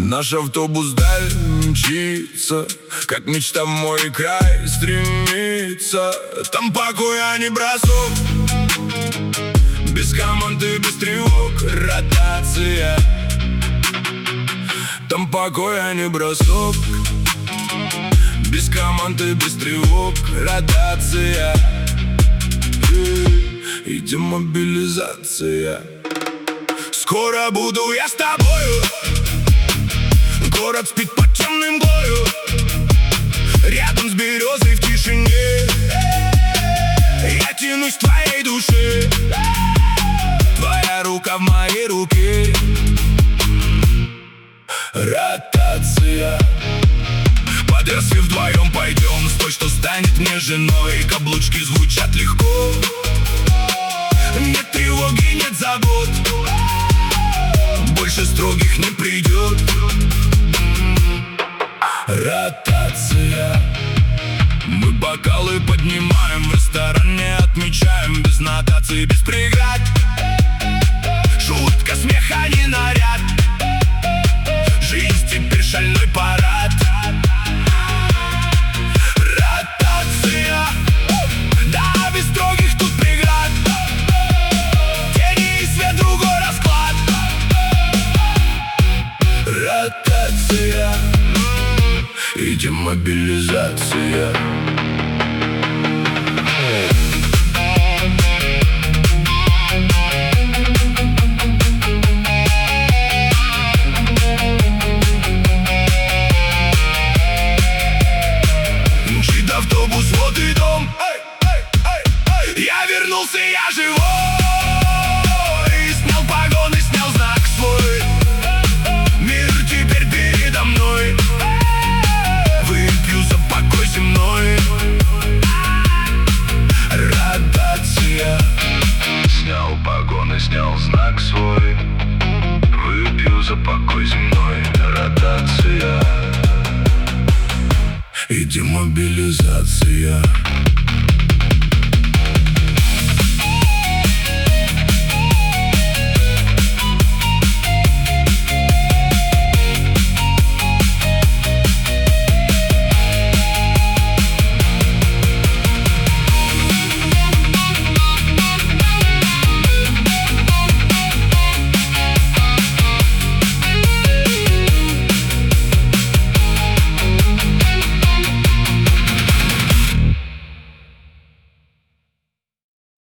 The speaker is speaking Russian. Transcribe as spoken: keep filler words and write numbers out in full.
Наш автобус даль мчится, как мечта в мой край стремится. Там покоя не бросок, без команды, без тревог, ротация. Там покоя не бросок, без команды, без тревог, ротация. И демобилизация. Скоро буду я с тобою, город спит под темным мглою, рядом с березой в тишине. Я тянусь к твоей душе, твоя рука в моей руке. Ротация. Под рассвет вдвоем пойдем, с той, что станет мне женой. Каблучки звучат легко, нет тревоги, нет забот, больше строгих не придет. Ротация. Мы бокалы поднимаем, в ресторане отмечаем, без нотации, без преград. Шутка, смех, а не наряд. Жизнь теперь шальной парад. Ротация. Да, без строгих тут преград. Тени и свет, другой расклад. Ротация. И демобилизация. Мчит автобус, вот и дом. Я вернулся, я живой. И снял погоны, снял знак свой. Мир теперь передо мной. Выпью за покой земной. Ротация. Снял погоны, снял знак свой. Выпью за покой земной. Ротация. И демобилизация.